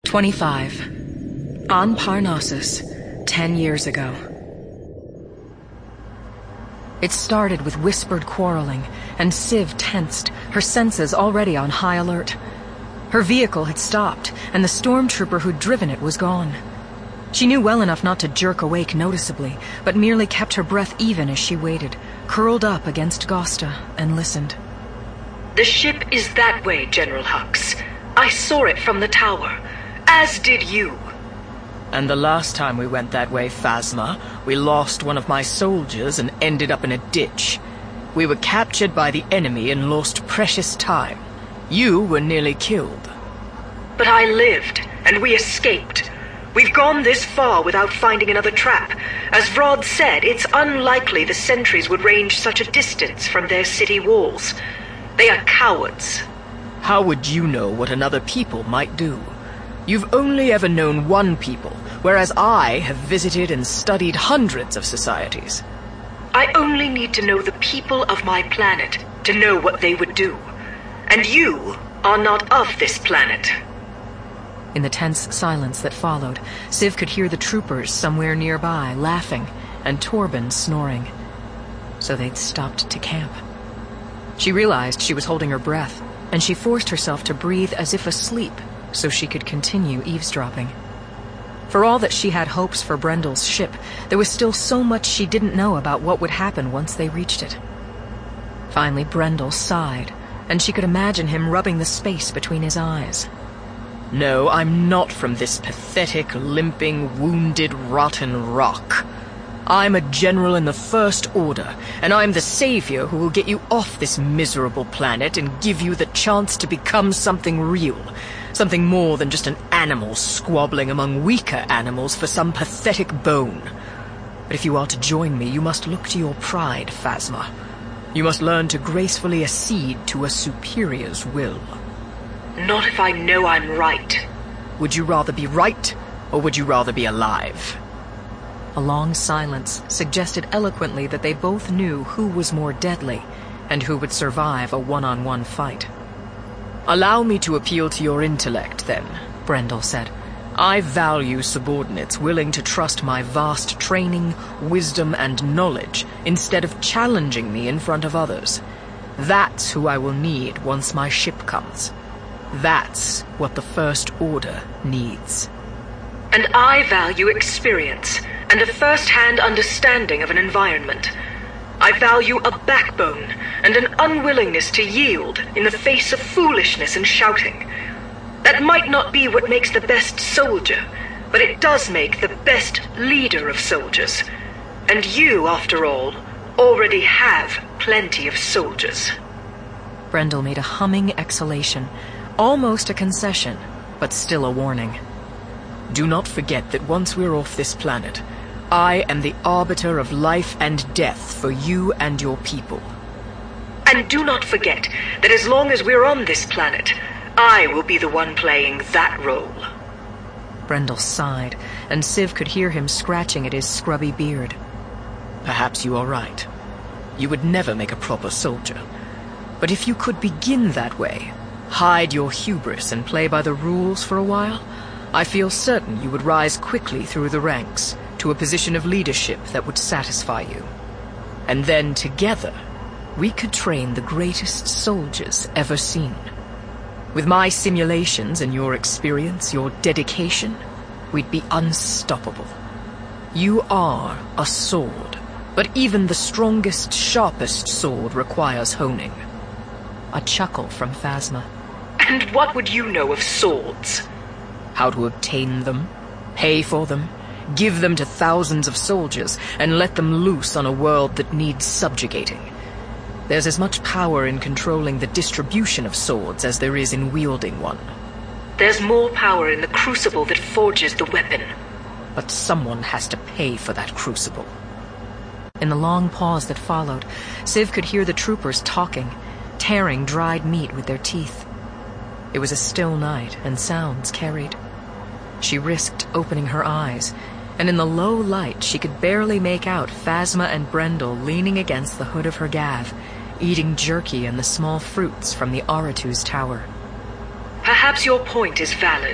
25. On Parnassus, 10 years ago. It started with whispered quarreling, and Civ tensed, her senses already on high alert. Her vehicle had stopped, and the stormtrooper who'd driven it was gone. She knew well enough not to jerk awake noticeably, but merely kept her breath even as she waited, curled up against Gosta, and listened. The ship is that way, General Hux. I saw it from the tower, as did you. And the last time we went that way, Phasma, we lost one of my soldiers and ended up in a ditch. We were captured by the enemy and lost precious time. You were nearly killed. But I lived, and we escaped. We've gone this far without finding another trap. As Vrod said, it's unlikely the sentries would range such a distance from their city walls. They are cowards. How would you know what another people might do? You've only ever known one people, whereas I have visited and studied hundreds of societies. I only need to know the people of my planet to know what they would do. And you are not of this planet. In the tense silence that followed, Civ could hear the troopers somewhere nearby laughing and Torben snoring. So they'd stopped to camp. She realized she was holding her breath, and she forced herself to breathe as if asleep so she could continue eavesdropping. For all that she had hopes for Brendel's ship, there was still so much she didn't know about what would happen once they reached it. Finally, Brendel sighed, and she could imagine him rubbing the space between his eyes. No, I'm not from this pathetic, limping, wounded, rotten rock. I'm a general in the First Order, and I'm the savior who will get you off this miserable planet and give you the chance to become something real. Something more than just an animal squabbling among weaker animals for some pathetic bone. But if you are to join me, you must look to your pride, Phasma. You must learn to gracefully accede to a superior's will. Not if I know I'm right. Would you rather be right, or would you rather be alive? A long silence suggested eloquently that they both knew who was more deadly, and who would survive a one-on-one fight. Allow me to appeal to your intellect, then, Brendel said. I value subordinates willing to trust my vast training, wisdom, and knowledge instead of challenging me in front of others. That's who I will need once my ship comes. That's what the First Order needs. And I value experience and a first-hand understanding of an environment. I value a backbone and an unwillingness to yield in the face of foolishness and shouting. That might not be what makes the best soldier, but it does make the best leader of soldiers. And you, after all, already have plenty of soldiers. Brendel made a humming exhalation, almost a concession, but still a warning. Do not forget that once we're off this planet, I am the arbiter of life and death for you and your people. And do not forget that as long as we're on this planet, I will be the one playing that role. Brendel sighed, and Civ could hear him scratching at his scrubby beard. Perhaps you are right. You would never make a proper soldier. But if you could begin that way, hide your hubris and play by the rules for a while, I feel certain you would rise quickly through the ranks to a position of leadership that would satisfy you. And then together, we could train the greatest soldiers ever seen. With my simulations and your experience, your dedication, we'd be unstoppable. You are a sword, but even the strongest, sharpest sword requires honing. A chuckle from Phasma. And what would you know of swords? How to obtain them, pay for them, give them to thousands of soldiers, and let them loose on a world that needs subjugating. There's as much power in controlling the distribution of swords as there is in wielding one. There's more power in the crucible that forges the weapon. But someone has to pay for that crucible. In the long pause that followed, Civ could hear the troopers talking, tearing dried meat with their teeth. It was a still night, and sounds carried. She risked opening her eyes, and in the low light she could barely make out Phasma and Brendel leaning against the hood of her gav, eating jerky and the small fruits from the Aratu's tower. Perhaps your point is valid,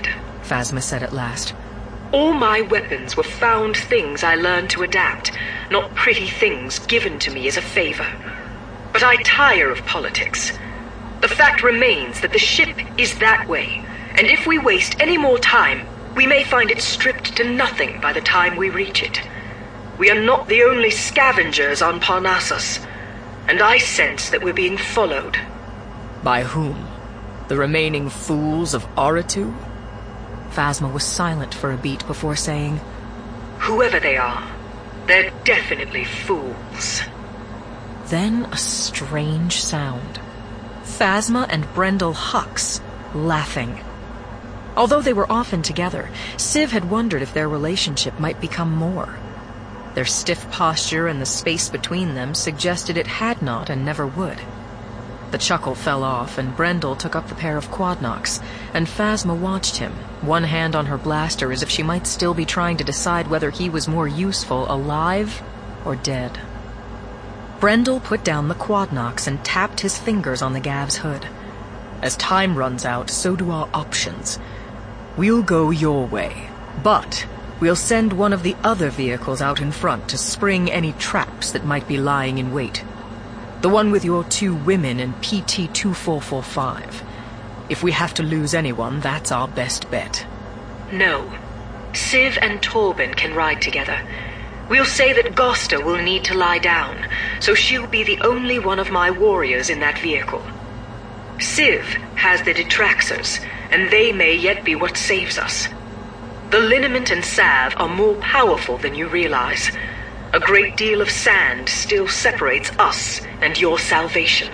Phasma said at last. All my weapons were found things I learned to adapt, not pretty things given to me as a favor. But I tire of politics. The fact remains that the ship is that way, and if we waste any more time, we may find it stripped to nothing by the time we reach it. We are not the only scavengers on Parnassus, and I sense that we're being followed. By whom? The remaining fools of Aratu? Phasma was silent for a beat before saying, Whoever they are, they're definitely fools. Then a strange sound. Phasma and Brendel Hux laughing. Although they were often together, Civ had wondered if their relationship might become more. Their stiff posture and the space between them suggested it had not and never would. The chuckle fell off, and Brendel took up the pair of quadnocs, and Phasma watched him, one hand on her blaster as if she might still be trying to decide whether he was more useful alive or dead. Brendel put down the quadnocs and tapped his fingers on the Gav's hood. As time runs out, so do our options. We'll go your way, but we'll send one of the other vehicles out in front to spring any traps that might be lying in wait. The one with your 2 women in PT-2445. If we have to lose anyone, that's our best bet. No. Civ and Torben can ride together. We'll say that Gosta will need to lie down, so she'll be the only one of my warriors in that vehicle. Civ has the Detraxers, and they may yet be what saves us. The liniment and salve are more powerful than you realize. A great deal of sand still separates us and your salvation.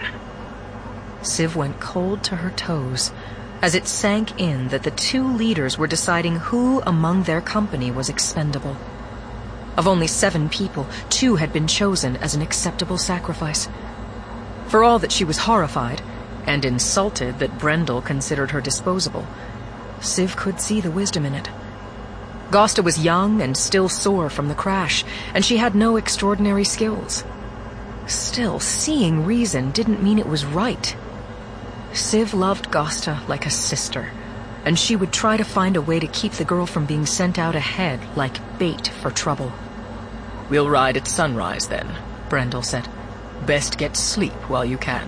Civ went cold to her toes as it sank in that the 2 leaders were deciding who among their company was expendable. Of only 7 people, 2 had been chosen as an acceptable sacrifice. For all that she was horrified and insulted that Brendel considered her disposable, Civ could see the wisdom in it. Gosta was young and still sore from the crash, and she had no extraordinary skills. Still, seeing reason didn't mean it was right. Civ loved Gosta like a sister, and she would try to find a way to keep the girl from being sent out ahead like bait for trouble. We'll ride at sunrise then, Brendel said. Best get sleep while you can.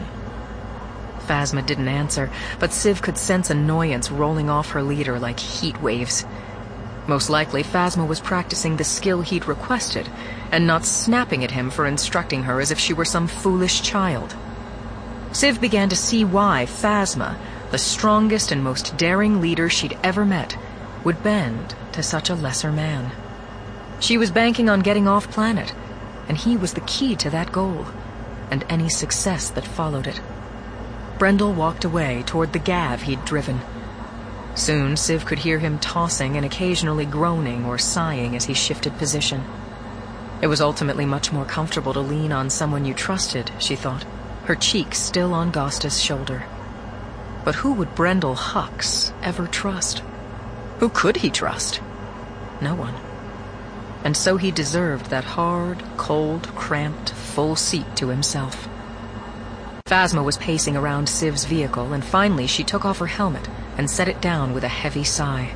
Phasma didn't answer, but Civ could sense annoyance rolling off her leader like heat waves. Most likely, Phasma was practicing the skill he'd requested, and not snapping at him for instructing her as if she were some foolish child. Civ began to see why Phasma, the strongest and most daring leader she'd ever met, would bend to such a lesser man. She was banking on getting off planet, and he was the key to that goal, and any success that followed it. Brendel walked away toward the Gav he'd driven. Soon, Civ could hear him tossing and occasionally groaning or sighing as he shifted position. It was ultimately much more comfortable to lean on someone you trusted, she thought, her cheek still on Gosta's shoulder. But who would Brendel Hux ever trust? Who could he trust? No one. And so he deserved that hard, cold, cramped, full seat to himself. Phasma was pacing around Civ's vehicle, and finally she took off her helmet and set it down with a heavy sigh.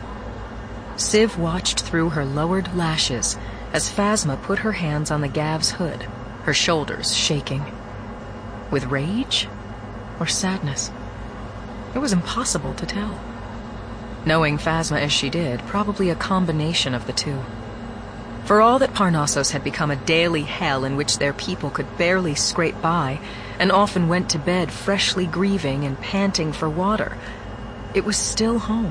Civ watched through her lowered lashes as Phasma put her hands on the Gav's hood, her shoulders shaking. With rage or sadness? It was impossible to tell. Knowing Phasma as she did, probably a combination of the 2. For all that Parnassus had become a daily hell in which their people could barely scrape by, and often went to bed freshly grieving and panting for water, it was still home.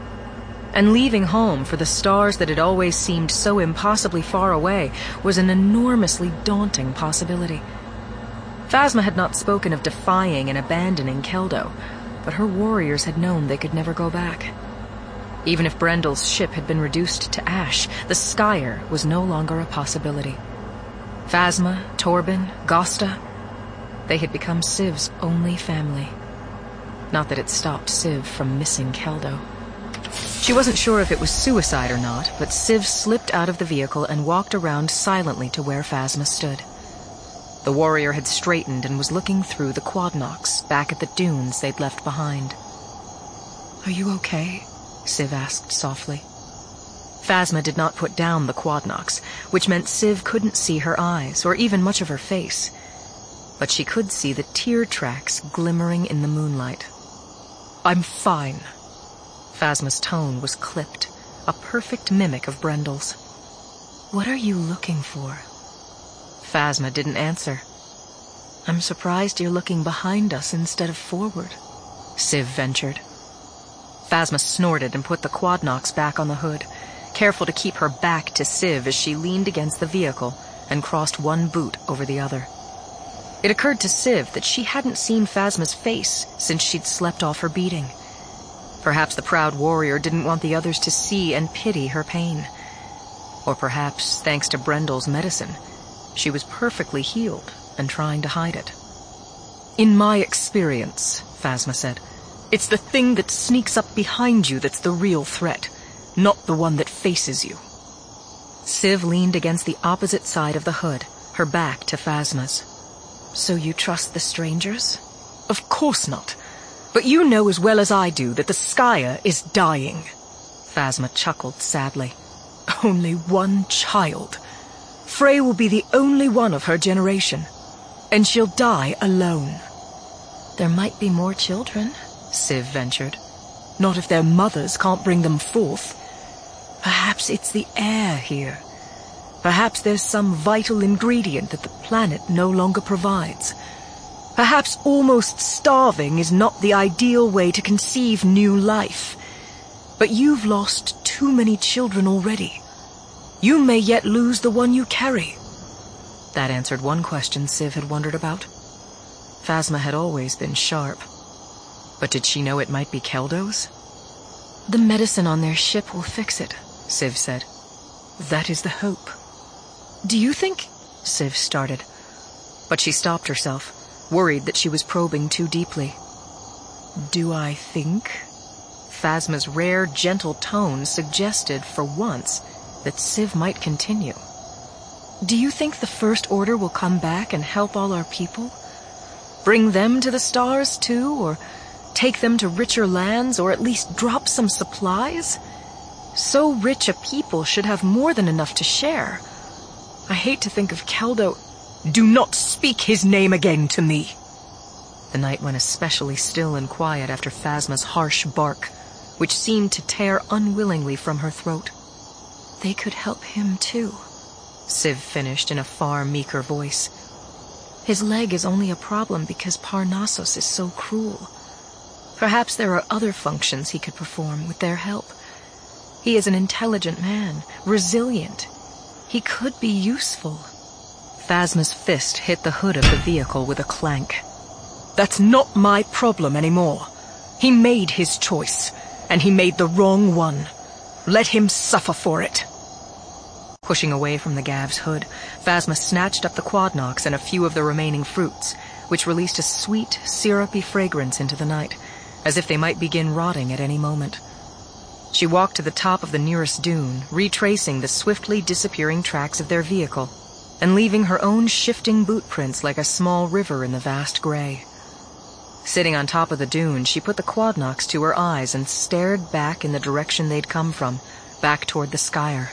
And leaving home for the stars that had always seemed so impossibly far away was an enormously daunting possibility. Phasma had not spoken of defying and abandoning Keldo, but her warriors had known they could never go back. Even if Brendel's ship had been reduced to ash, the Skyer was no longer a possibility. Phasma, Torben, Gosta, they had become Civ's only family. Not that it stopped Civ from missing Keldo. She wasn't sure if it was suicide or not, but Civ slipped out of the vehicle and walked around silently to where Phasma stood. The warrior had straightened and was looking through the quadnocs back at the dunes they'd left behind. "Are you okay?" Civ asked softly. Phasma did not put down the quadnox, which meant Civ couldn't see her eyes or even much of her face. But she could see the tear tracks glimmering in the moonlight. "I'm fine." Phasma's tone was clipped, a perfect mimic of Brendel's. "What are you looking for?" Phasma didn't answer. "I'm surprised you're looking behind us instead of forward," Civ ventured. Phasma snorted and put the quadnox back on the hood, careful to keep her back to Civ as she leaned against the vehicle and crossed one boot over the other. It occurred to Civ that she hadn't seen Phasma's face since she'd slept off her beating. Perhaps the proud warrior didn't want the others to see and pity her pain. Or perhaps, thanks to Brendel's medicine, she was perfectly healed and trying to hide it. "In my experience," Phasma said, "it's the thing that sneaks up behind you that's the real threat, not the one that faces you." Civ leaned against the opposite side of the hood, her back to Phasma's. "So you trust the strangers?" "Of course not. But you know as well as I do that the Skya is dying." Phasma chuckled sadly. "Only one child. Frey will be the only one of her generation, and she'll die alone." "There might be more children," Civ ventured. "Not if their mothers can't bring them forth. Perhaps it's the air here. Perhaps there's some vital ingredient that the planet no longer provides. Perhaps almost starving is not the ideal way to conceive new life. But you've lost too many children already. You may yet lose the one you carry." That answered one question Civ had wondered about. Phasma had always been sharp. But did she know it might be Keldo's? "The medicine on their ship will fix it," Civ said. "That is the hope." "Do you think—" Civ started. But she stopped herself, worried that she was probing too deeply. "Do I think?" Phasma's rare, gentle tone suggested, for once, that Civ might continue. "Do you think the First Order will come back and help all our people? Bring them to the stars, too, or take them to richer lands, or at least drop some supplies? So rich a people should have more than enough to share. I hate to think of Keldo—" "Do not speak his name again to me!" The night went especially still and quiet after Phasma's harsh bark, which seemed to tear unwillingly from her throat. "They could help him, too," Civ finished in a far meeker voice. "His leg is only a problem because Parnassus is so cruel. Perhaps there are other functions he could perform with their help. He is an intelligent man, resilient. He could be useful." Phasma's fist hit the hood of the vehicle with a clank. "That's not my problem anymore. He made his choice, and he made the wrong one. Let him suffer for it." Pushing away from the Gav's hood, Phasma snatched up the quadnox and a few of the remaining fruits, which released a sweet, syrupy fragrance into the night, as if they might begin rotting at any moment. She walked to the top of the nearest dune, retracing the swiftly disappearing tracks of their vehicle, and leaving her own shifting boot prints like a small river in the vast gray. Sitting on top of the dune, she put the quadnox to her eyes and stared back in the direction they'd come from, back toward the Skyer.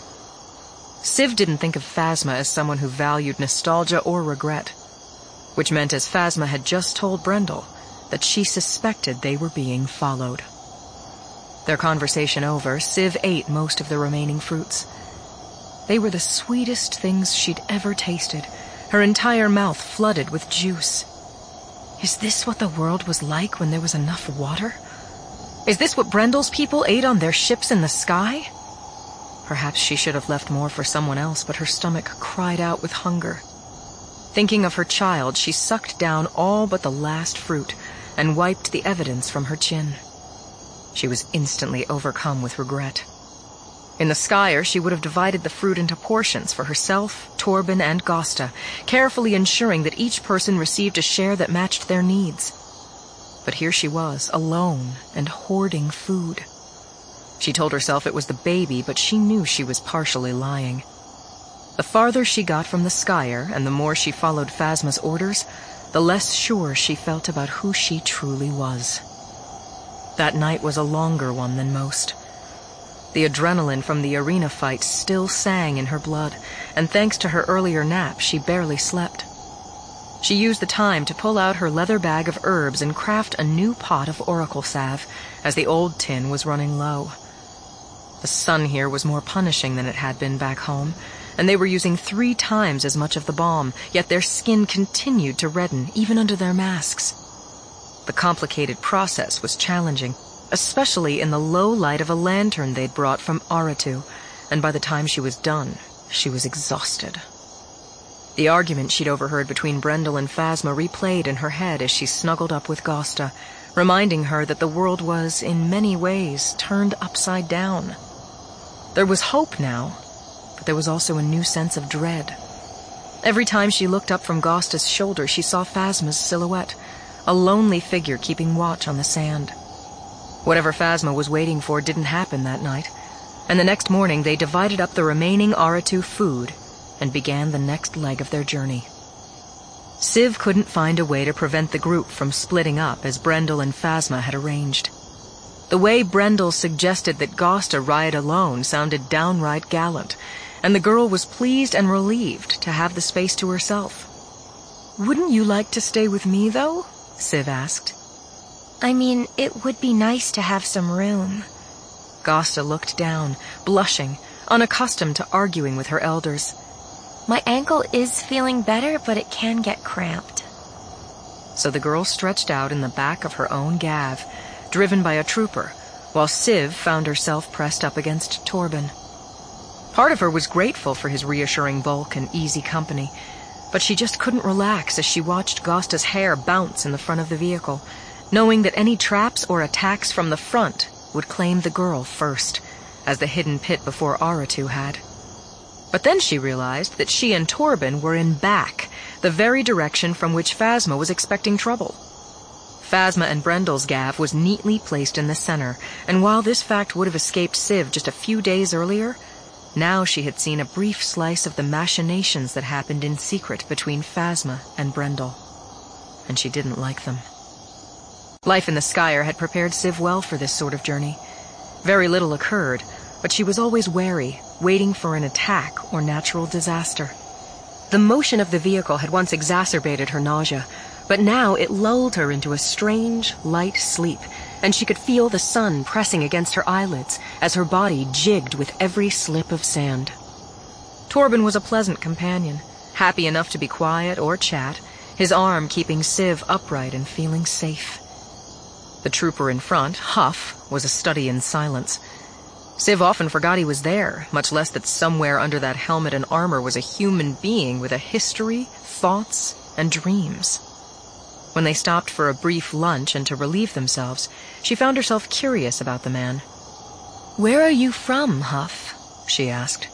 Civ didn't think of Phasma as someone who valued nostalgia or regret, which meant, as Phasma had just told Brendel, that she suspected they were being followed. Their conversation over, Civ ate most of the remaining fruits. They were the sweetest things she'd ever tasted, her entire mouth flooded with juice. Is this what the world was like when there was enough water? Is this what Brendel's people ate on their ships in the sky? Perhaps she should have left more for someone else, but her stomach cried out with hunger. Thinking of her child, she sucked down all but the last fruit and wiped the evidence from her chin. She was instantly overcome with regret. In the Skyer, she would have divided the fruit into portions for herself, Torben, and Gosta, carefully ensuring that each person received a share that matched their needs. But here she was, alone and hoarding food. She told herself it was the baby, but she knew she was partially lying. The farther she got from the Skyer, and the more she followed Phasma's orders, the less sure she felt about who she truly was. That night was a longer one than most. The adrenaline from the arena fight still sang in her blood, and thanks to her earlier nap, she barely slept. She used the time to pull out her leather bag of herbs and craft a new pot of oracle salve, as the old tin was running low. The sun here was more punishing than it had been back home, and they were using 3 times as much of the balm, yet their skin continued to redden, even under their masks. The complicated process was challenging, especially in the low light of a lantern they'd brought from Aratu, and by the time she was done, she was exhausted. The argument she'd overheard between Brendel and Phasma replayed in her head as she snuggled up with Gosta, reminding her that the world was, in many ways, turned upside down. There was hope now, but there was also a new sense of dread. Every time she looked up from Gosta's shoulder, she saw Phasma's silhouette, a lonely figure keeping watch on the sand. Whatever Phasma was waiting for didn't happen that night, and the next morning they divided up the remaining Aratu food and began the next leg of their journey. Civ couldn't find a way to prevent the group from splitting up as Brendel and Phasma had arranged. The way Brendel suggested that Gosta ride alone sounded downright gallant, and the girl was pleased and relieved to have the space to herself. "Wouldn't you like to stay with me, though?" Civ asked. "I mean, it would be nice to have some room." Gosta looked down, blushing, unaccustomed to arguing with her elders. "My ankle is feeling better, but it can get cramped." So the girl stretched out in the back of her own gav, driven by a trooper, while Civ found herself pressed up against Torben. Part of her was grateful for his reassuring bulk and easy company, but she just couldn't relax as she watched Gosta's hair bounce in the front of the vehicle, knowing that any traps or attacks from the front would claim the girl first, as the hidden pit before Aratu had. But then she realized that she and Torben were in back, the very direction from which Phasma was expecting trouble. Phasma and Brendel's gav was neatly placed in the center, and while this fact would have escaped Civ just a few days earlier, now she had seen a brief slice of the machinations that happened in secret between Phasma and Brendel. And she didn't like them. Life in the Skyer had prepared Civ well for this sort of journey. Very little occurred, but she was always wary, waiting for an attack or natural disaster. The motion of the vehicle had once exacerbated her nausea, but now it lulled her into a strange, light sleep, and she could feel the sun pressing against her eyelids as her body jigged with every slip of sand. Torben was a pleasant companion, happy enough to be quiet or chat, his arm keeping Civ upright and feeling safe. The trooper in front, Huff, was a study in silence. Civ often forgot he was there, much less that somewhere under that helmet and armor was a human being with a history, thoughts, and dreams. When they stopped for a brief lunch and to relieve themselves, she found herself curious about the man. "Where are you from, Huff?" she asked.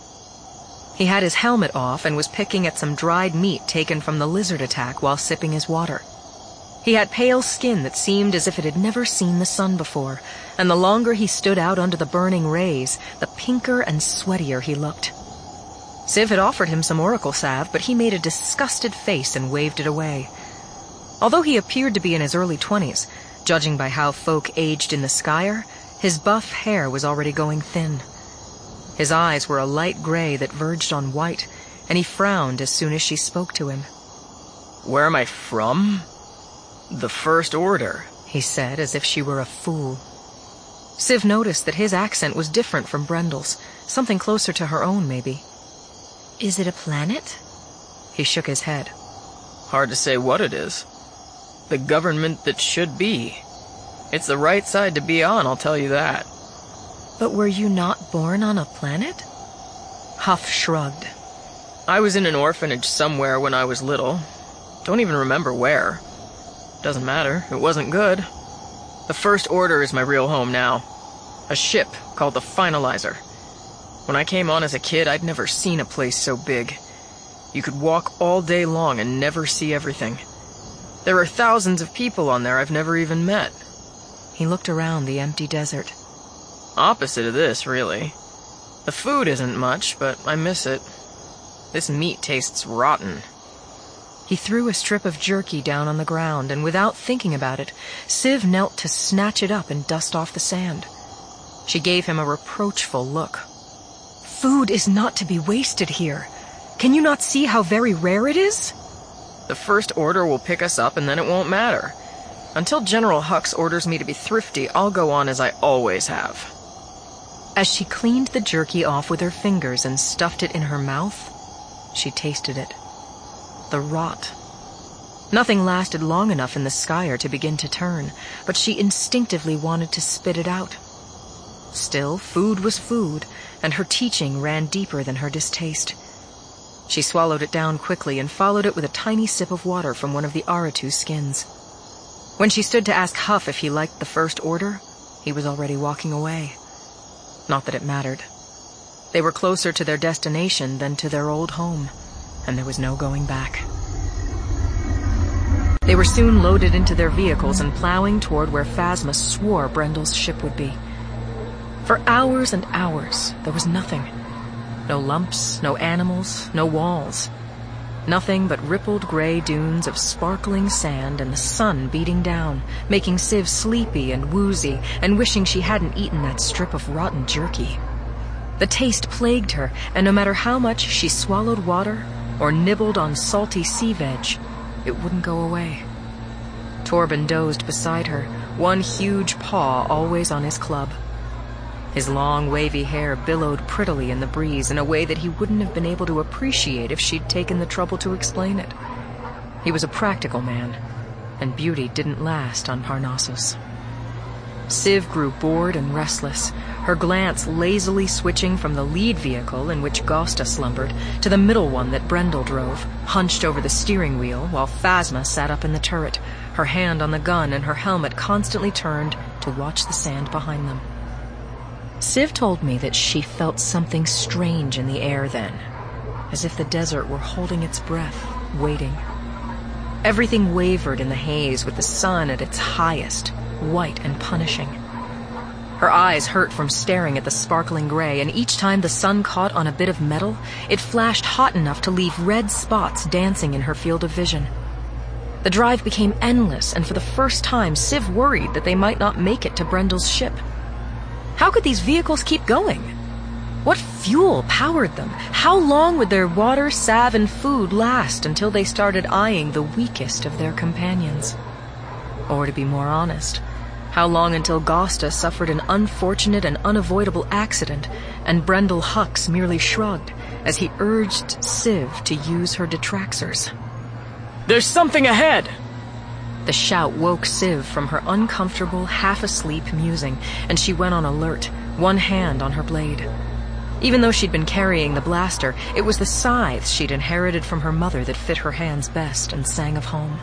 He had his helmet off and was picking at some dried meat taken from the lizard attack while sipping his water. He had pale skin that seemed as if it had never seen the sun before, and the longer he stood out under the burning rays, the pinker and sweatier he looked. Civ had offered him some oracle salve, but he made a disgusted face and waved it away. Although he appeared to be in his early 20s, judging by how folk aged in the Skyer, his buff hair was already going thin. His eyes were a light gray that verged on white, and he frowned as soon as she spoke to him. "Where am I from? The First Order," he said, as if she were a fool. Civ noticed that his accent was different from Brendel's, something closer to her own, maybe. "Is it a planet?" He shook his head. "Hard to say what it is. The government that should be. It's the right side to be on, I'll tell you that." "But were you not born on a planet?" Huff shrugged. "I was in an orphanage somewhere when I was little. Don't even remember where. Doesn't matter, it wasn't good. The First Order is my real home now. A ship called the Finalizer. When I came on as a kid, I'd never seen a place so big. You could walk all day long and never see everything. There are thousands of people on there I've never even met." He looked around the empty desert. Opposite of this, really. The food isn't much, but I miss it. This meat tastes rotten. He threw a strip of jerky down on the ground, and without thinking about it, Civ knelt to snatch it up and dust off the sand. She gave him a reproachful look. "Food is not to be wasted here. Can you not see how very rare it is?" "The First Order will pick us up and then it won't matter. Until General Hux orders me to be thrifty, I'll go on as I always have." As she cleaned the jerky off with her fingers and stuffed it in her mouth, she tasted it. The rot. Nothing lasted long enough in the Skyer to begin to turn, but she instinctively wanted to spit it out. Still, food was food, and her teaching ran deeper than her distaste. She swallowed it down quickly and followed it with a tiny sip of water from one of the Aratu skins. When she stood to ask Huff if he liked the First Order, he was already walking away. Not that it mattered. They were closer to their destination than to their old home, and there was no going back. They were soon loaded into their vehicles and plowing toward where Phasma swore Brendel's ship would be. For hours and hours, there was nothing. No lumps, no animals, no walls. Nothing but rippled gray dunes of sparkling sand and the sun beating down, making Civ sleepy and woozy and wishing she hadn't eaten that strip of rotten jerky. The taste plagued her, and no matter how much she swallowed water or nibbled on salty sea veg, it wouldn't go away. Torben dozed beside her, one huge paw always on his club. His long, wavy hair billowed prettily in the breeze in a way that he wouldn't have been able to appreciate if she'd taken the trouble to explain it. He was a practical man, and beauty didn't last on Parnassus. Civ grew bored and restless, her glance lazily switching from the lead vehicle in which Gosta slumbered to the middle one that Brendel drove, hunched over the steering wheel while Phasma sat up in the turret, her hand on the gun and her helmet constantly turned to watch the sand behind them. Civ told me that she felt something strange in the air then, as if the desert were holding its breath, waiting. Everything wavered in the haze with the sun at its highest, white and punishing. Her eyes hurt from staring at the sparkling gray, and each time the sun caught on a bit of metal, it flashed hot enough to leave red spots dancing in her field of vision. The drive became endless, and for the first time Civ worried that they might not make it to Brendel's ship. How could these vehicles keep going? What fuel powered them? How long would their water, salve, and food last until they started eyeing the weakest of their companions? Or to be more honest, how long until Gosta suffered an unfortunate and unavoidable accident and Brendel Hux merely shrugged as he urged Civ to use her detraxers? "There's something ahead!" The shout woke Civ from her uncomfortable, half-asleep musing, and she went on alert, one hand on her blade. Even though she'd been carrying the blaster, it was the scythes she'd inherited from her mother that fit her hands best and sang of home.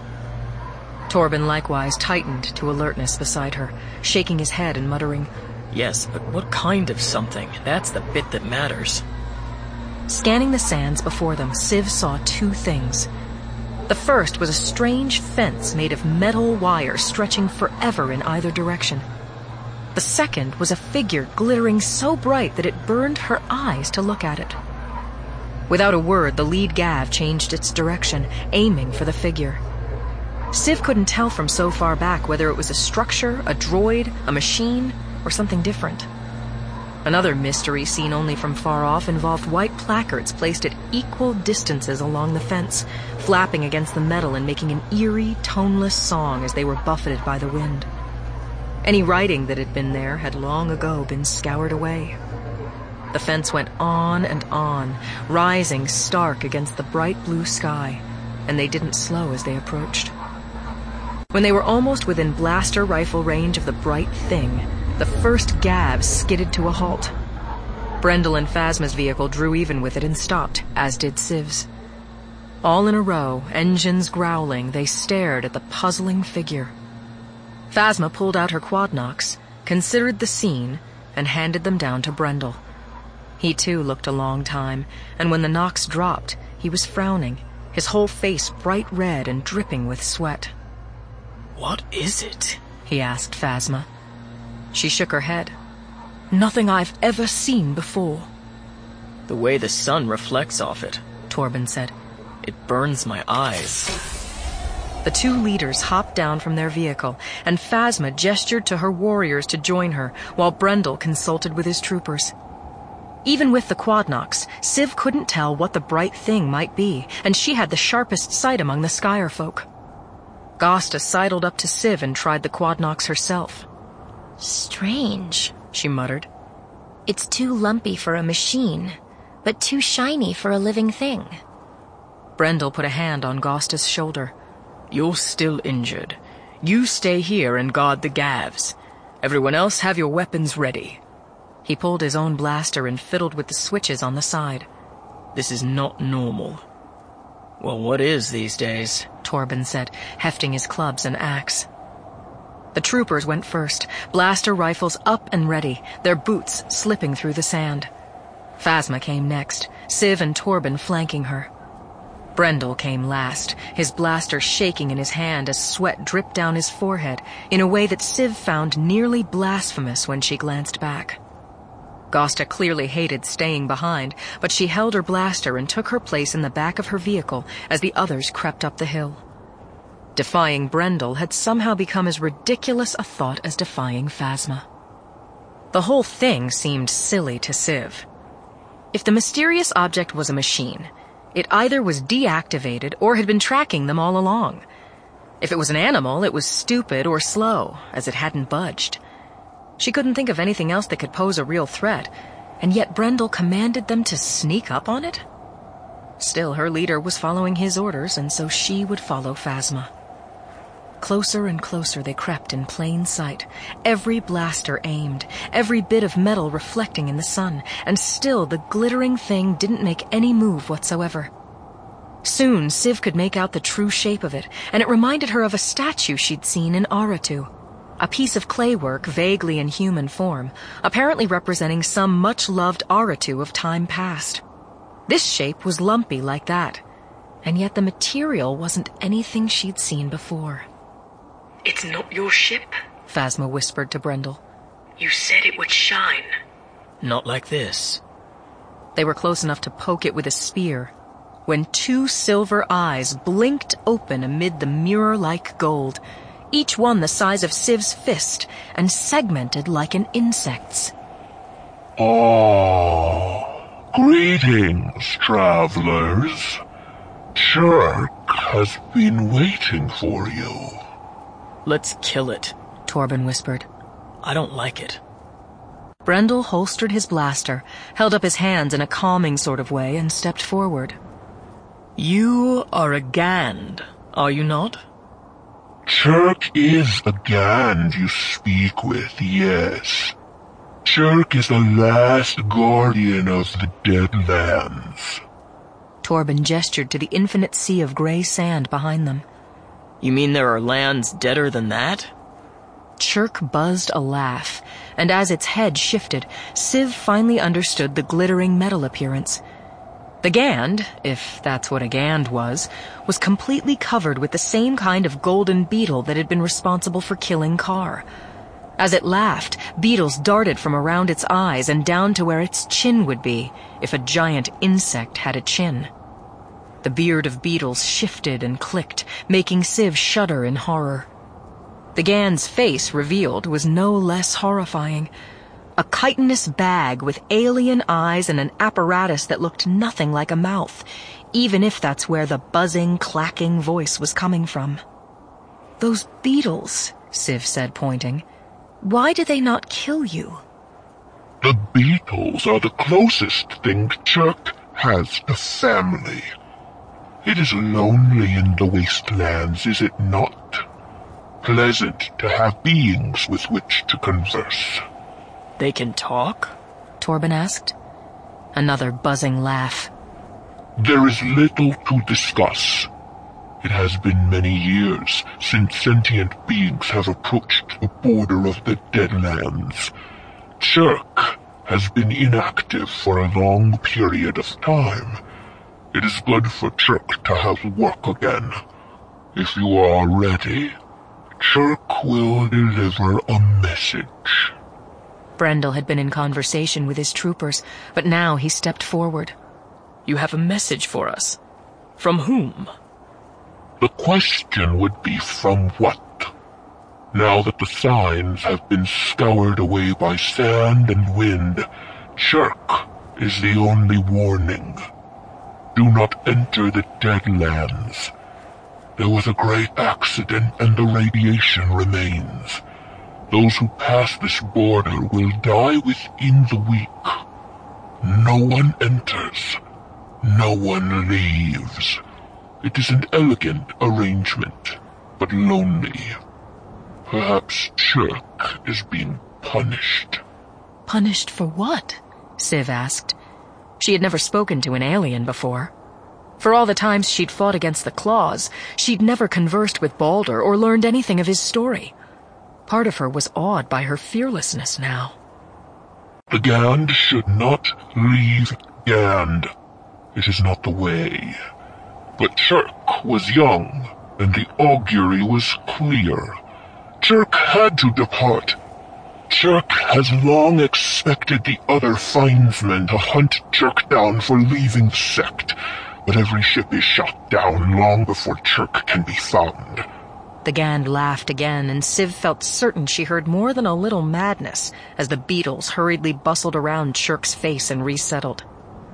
Torben likewise tightened to alertness beside her, shaking his head and muttering, "Yes, but what kind of something? That's the bit that matters." Scanning the sands before them, Civ saw two things. The first was a strange fence made of metal wire stretching forever in either direction. The second was a figure glittering so bright that it burned her eyes to look at it. Without a word, the lead Gav changed its direction, aiming for the figure. Civ couldn't tell from so far back whether it was a structure, a droid, a machine, or something different. Another mystery seen only from far off involved white placards placed at equal distances along the fence, flapping against the metal and making an eerie, toneless song as they were buffeted by the wind. Any writing that had been there had long ago been scoured away. The fence went on and on, rising stark against the bright blue sky, and they didn't slow as they approached. When they were almost within blaster rifle range of the bright thing, the first Gav skidded to a halt. Brendel and Phasma's vehicle drew even with it and stopped, as did Civ's. All in a row, engines growling, they stared at the puzzling figure. Phasma pulled out her quad knocks, considered the scene, and handed them down to Brendel. He too looked a long time, and when the knocks dropped, he was frowning, his whole face bright red and dripping with sweat. "What is it?" he asked Phasma. She shook her head. "Nothing I've ever seen before." "The way the sun reflects off it," Torben said. "It burns my eyes." The two leaders hopped down from their vehicle, and Phasma gestured to her warriors to join her, while Brendel consulted with his troopers. Even with the Quadnox, Civ couldn't tell what the bright thing might be, and she had the sharpest sight among the Skyer folk. Gosta sidled up to Civ and tried the Quadnox herself. Strange, she muttered. It's too lumpy for a machine, but too shiny for a living thing. Brendel put a hand on Gosta's shoulder. You're still injured. You stay here and guard the Gavs. Everyone else have your weapons ready. He pulled his own blaster and fiddled with the switches on the side. This is not normal. Well, what is these days? Torben said, hefting his clubs and axe. The troopers went first, blaster rifles up and ready, their boots slipping through the sand. Phasma came next, Civ and Torben flanking her. Brendel came last, his blaster shaking in his hand as sweat dripped down his forehead in a way that Civ found nearly blasphemous when she glanced back. Gosta clearly hated staying behind, but she held her blaster and took her place in the back of her vehicle as the others crept up the hill. Defying Brendel had somehow become as ridiculous a thought as defying Phasma. The whole thing seemed silly to Civ. If the mysterious object was a machine, it either was deactivated or had been tracking them all along. If it was an animal, it was stupid or slow, as it hadn't budged. She couldn't think of anything else that could pose a real threat, and yet Brendel commanded them to sneak up on it? Still, her leader was following his orders, and so she would follow Phasma. Closer and closer they crept in plain sight, every blaster aimed, every bit of metal reflecting in the sun, and still the glittering thing didn't make any move whatsoever. Soon Civ could make out the true shape of it, and it reminded her of a statue she'd seen in Aratu. A piece of claywork vaguely in human form, apparently representing some much-loved Aratu of time past. This shape was lumpy like that, and yet the material wasn't anything she'd seen before. It's not your ship? Phasma whispered to Brendel. You said it would shine. Not like this. They were close enough to poke it with a spear, when two silver eyes blinked open amid the mirror-like gold, each one the size of Civ's fist and segmented like an insect's. Greetings, travelers. Chirk has been waiting for you. Let's kill it, Torben whispered. I don't like it. Brendel holstered his blaster, held up his hands in a calming sort of way, and stepped forward. You are a Gand, are you not? Chirk is a Gand you speak with, yes. Chirk is the last guardian of the Deadlands. Torben gestured to the infinite sea of gray sand behind them. You mean there are lands deader than that? Chirk buzzed a laugh, and as its head shifted, Civ finally understood the glittering metal appearance. The Gand, if that's what a Gand was completely covered with the same kind of golden beetle that had been responsible for killing Carr. As it laughed, beetles darted from around its eyes and down to where its chin would be, if a giant insect had a chin. The beard of beetles shifted and clicked, making Civ shudder in horror. The Gand's face, revealed, was no less horrifying. A chitinous bag with alien eyes and an apparatus that looked nothing like a mouth, even if that's where the buzzing, clacking voice was coming from. Those beetles, Civ said, pointing. Why did they not kill you? The beetles are the closest thing Chirk has to family. It is lonely in the wastelands, is it not? Pleasant to have beings with which to converse. They can talk? Torben asked. Another buzzing laugh. There is little to discuss. It has been many years since sentient beings have approached the border of the Deadlands. Chirk has been inactive for a long period of time. It is good for Chirk to have work again. If you are ready, Chirk will deliver a message. Brendel had been in conversation with his troopers, but now he stepped forward. You have a message for us. From whom? The question would be from what? Now that the signs have been scoured away by sand and wind, Chirk is the only warning. Do not enter the Deadlands. There was a great accident and the radiation remains. Those who pass this border will die within the week. No one enters. No one leaves. It is an elegant arrangement, but lonely. Perhaps Chirk is being punished. Punished for what? Civ asked. She had never spoken to an alien before. For all the times she'd fought against the Claws, she'd never conversed with Baldur or learned anything of his story. Part of her was awed by her fearlessness now. The Gand should not leave Gand. It is not the way. But Chirk was young, and the augury was clear. Chirk had to depart. Chirk has long expected the other Findsmen to hunt Chirk down for leaving the sect, but every ship is shot down long before Chirk can be found. The Gand laughed again, and Civ felt certain she heard more than a little madness as the beetles hurriedly bustled around Chirk's face and resettled.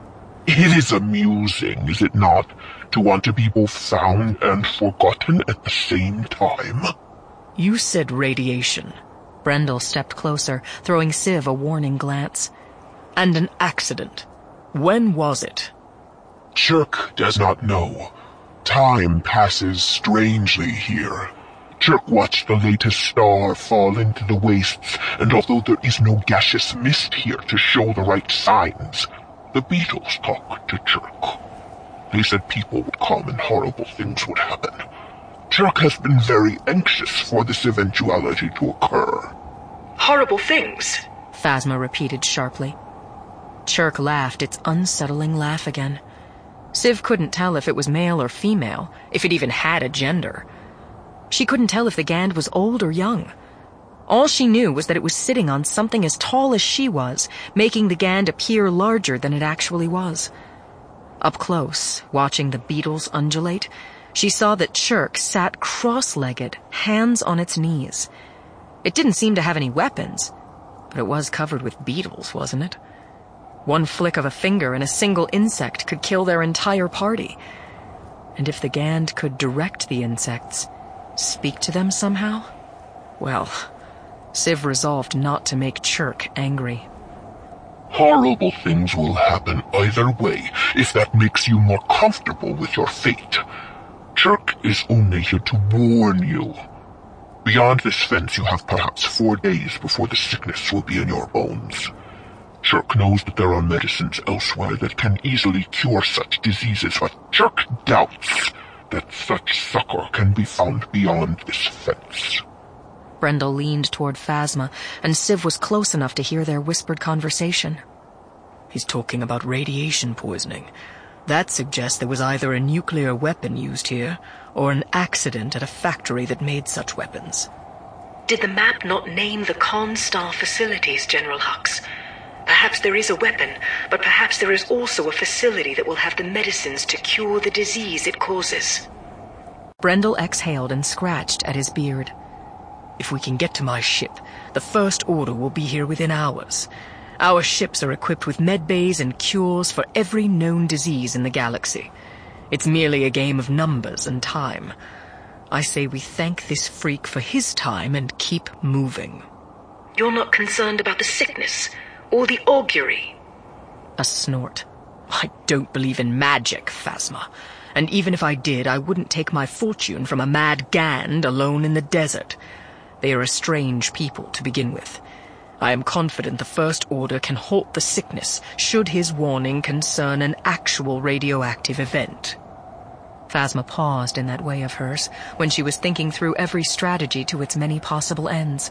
It is amusing, is it not, to want to be both found and forgotten at the same time? You said radiation. Brendel stepped closer, throwing Civ a warning glance. And an accident. When was it? Chirk does not know. Time passes strangely here. Chirk watched the latest star fall into the wastes, and although there is no gaseous mist here to show the right signs, the beetles talk to Chirk. They said people would come and horrible things would happen. Chirk has been very anxious for this eventuality to occur. Horrible things? Phasma repeated sharply. Chirk laughed its unsettling laugh again. Civ couldn't tell if it was male or female, if it even had a gender. She couldn't tell if the Gand was old or young. All she knew was that it was sitting on something as tall as she was, making the Gand appear larger than it actually was. Up close, watching the beetles undulate, she saw that Chirk sat cross-legged, hands on its knees. It didn't seem to have any weapons, but it was covered with beetles, wasn't it? One flick of a finger and a single insect could kill their entire party. And if the Gand could direct the insects, speak to them somehow? Well, Civ resolved not to make Chirk angry. Horrible things will happen either way, if that makes you more comfortable with your fate. Chirk is only here to warn you. Beyond this fence you have perhaps 4 days before the sickness will be in your bones. Chirk knows that there are medicines elsewhere that can easily cure such diseases, but Chirk doubts that such succor can be found beyond this fence. Brendel leaned toward Phasma, and Civ was close enough to hear their whispered conversation. He's talking about radiation poisoning. That suggests there was either a nuclear weapon used here, or an accident at a factory that made such weapons. Did the map not name the Constar facilities, General Hux? Perhaps there is a weapon, but perhaps there is also a facility that will have the medicines to cure the disease it causes. Brendel exhaled and scratched at his beard. If we can get to my ship, the First Order will be here within hours. Our ships are equipped with medbays and cures for every known disease in the galaxy. It's merely a game of numbers and time. I say we thank this freak for his time and keep moving. You're not concerned about the sickness, or the augury? A snort. I don't believe in magic, Phasma. And even if I did, I wouldn't take my fortune from a mad Gand alone in the desert. They are a strange people to begin with. I am confident the First Order can halt the sickness should his warning concern an actual radioactive event. Phasma paused in that way of hers when she was thinking through every strategy to its many possible ends.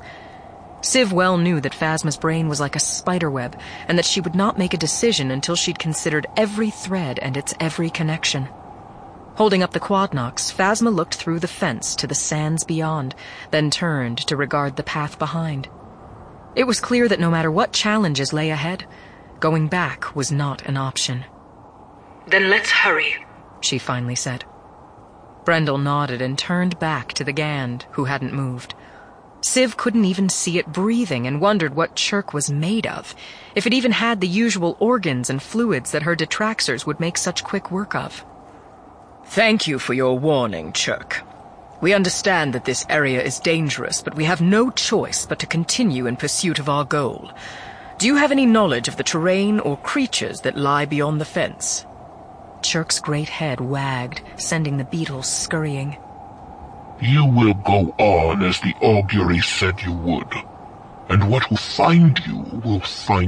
Civ well knew that Phasma's brain was like a spiderweb, and that she would not make a decision until she'd considered every thread and its every connection. Holding up the quadnox, Phasma looked through the fence to the sands beyond, then turned to regard the path behind. It was clear that no matter what challenges lay ahead, going back was not an option. Then let's hurry, she finally said. Brendel nodded and turned back to the Gand, who hadn't moved. Civ couldn't even see it breathing and wondered what Chirk was made of, if it even had the usual organs and fluids that her detraxers would make such quick work of. Thank you for your warning, Chirk. We understand that this area is dangerous, but we have no choice but to continue in pursuit of our goal. Do you have any knowledge of the terrain or creatures that lie beyond the fence? Chirk's great head wagged, sending the beetles scurrying. You will go on as the augury said you would, and what will find you.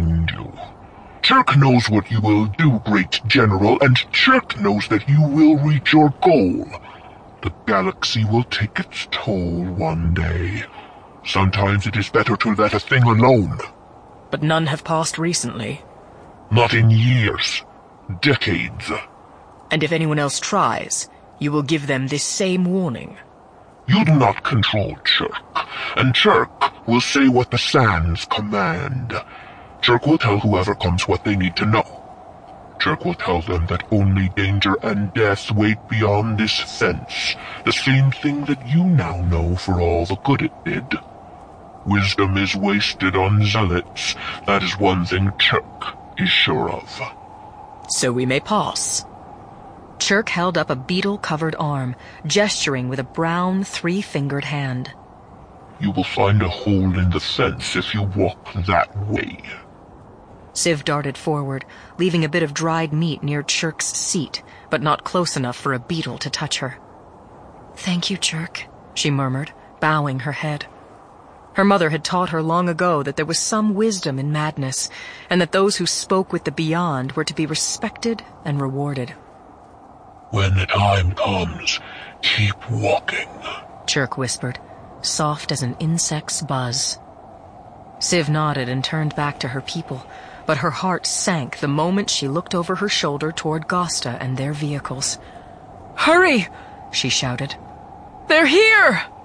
Chirk knows what you will do, Great General, and Chirk knows that you will reach your goal. The galaxy will take its toll one day. Sometimes it is better to let a thing alone. But none have passed recently. Not in years. Decades. And if anyone else tries, you will give them this same warning. You do not control Chirk, and Chirk will say what the Sands command. Chirk will tell whoever comes what they need to know. Chirk will tell them that only danger and death wait beyond this fence, the same thing that you now know for all the good it did. Wisdom is wasted on zealots. That is one thing Chirk is sure of. So we may pass. Chirk held up a beetle-covered arm, gesturing with a brown, three-fingered hand. You will find a hole in the fence if you walk that way. Civ darted forward, leaving a bit of dried meat near Chirk's seat, but not close enough for a beetle to touch her. "Thank you, Chirk," she murmured, bowing her head. Her mother had taught her long ago that there was some wisdom in madness, and that those who spoke with the beyond were to be respected and rewarded. When the time comes, keep walking, Chirk whispered, soft as an insect's buzz. Civ nodded and turned back to her people, but her heart sank the moment she looked over her shoulder toward Gosta and their vehicles. "Hurry!" she shouted. "They're here!"